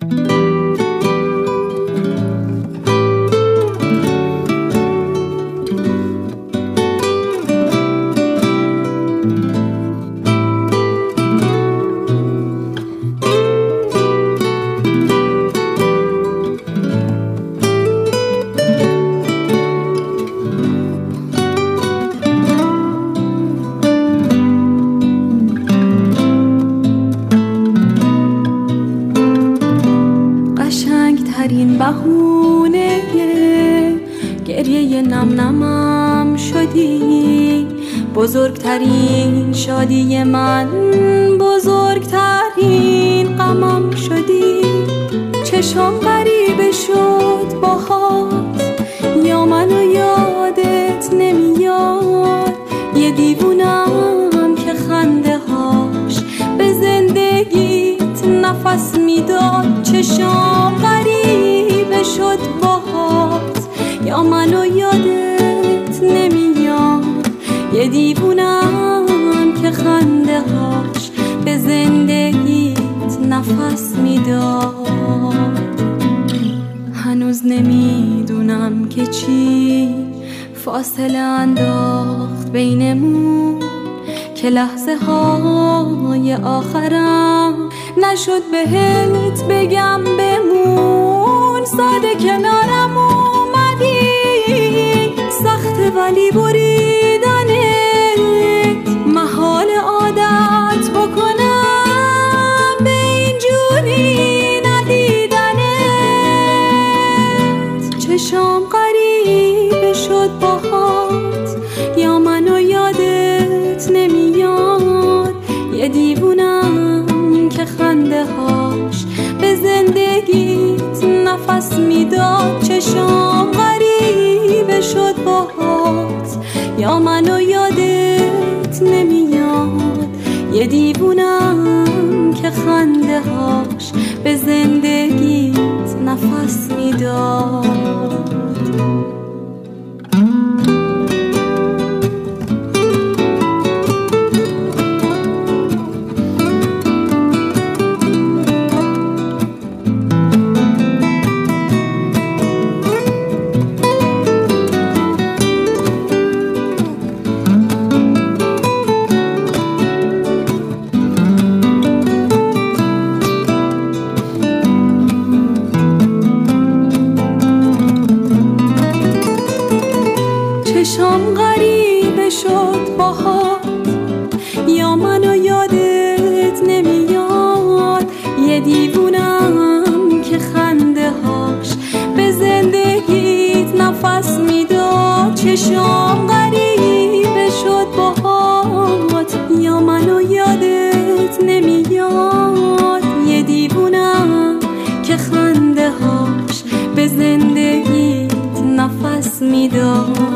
این بهونه گریه نم نمم شدی، بزرگترین شادی من، بزرگترین غمم شدی. چشم غریبه شد باهات، یا منو یادت نمیاد. یه دیوونم که خنده هاش به زندگیت نفس میداد. چشم غریبه شد باهات، یا منو یادت نمیاد. یه دیوونم که خنده هاش به زندگیت نفس میداد. هنوز نمیدونم که چی فاصله انداخت بینمون، که لحظه های آخرم نشد بهت بگم بمون. ساده کنارم اومدی، سخته ولی بریدنت محال عادت بکنم به این جونی ندیدنت. چشم غریبه شد باهات، یا منو یادت نمیاد. یه دیوونم که خنده هاش به زندگیت نفس میداد. چشم غریبه شد باهات، یا منو یادت نمیاد. یه دیوونم که خنده هاش به زندگیت نفس میداد. چشم غریبه شد باهات، یا منو یادت نمیاد. یه دیوونم که خنده هاش به زندگیت نفس میداد. چشم غریبه شد باهات، یا منو یادت نمیاد. یه دیوونم که خنده هاش به زندگیت نفس میداد.